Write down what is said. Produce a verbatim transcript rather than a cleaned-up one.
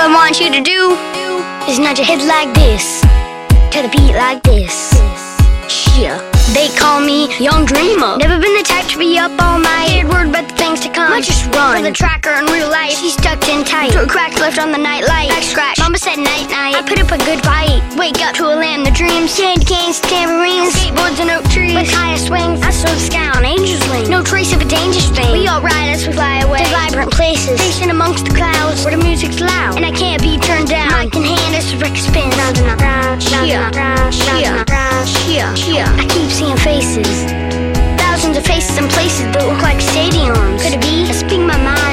I want you to do is nudge your head like this, to the beat like this. Yeah. They call me Young Dreamer. Never been the type to be up all night. Heard word about the things to come. Might just run. For the tracker in real life, she's tucked in tight. Throw cracks left on the night light. Back scratch. Mama said night night. I put up a good fight. Wake up to a land the dreams. Candy canes, tambourines, skateboards and oak trees. With highest wings, I saw the sky on angel's wings. No trace of a dangerous thing. We all ride as we fly away to vibrant places, racing amongst the clouds where the music's loud and I can't be turned down. Mic in hand as the record spins. Yeah, yeah, yeah, yeah. I keep seeing faces, thousands of faces in places that look like stadiums. Could it be? I speak my mind.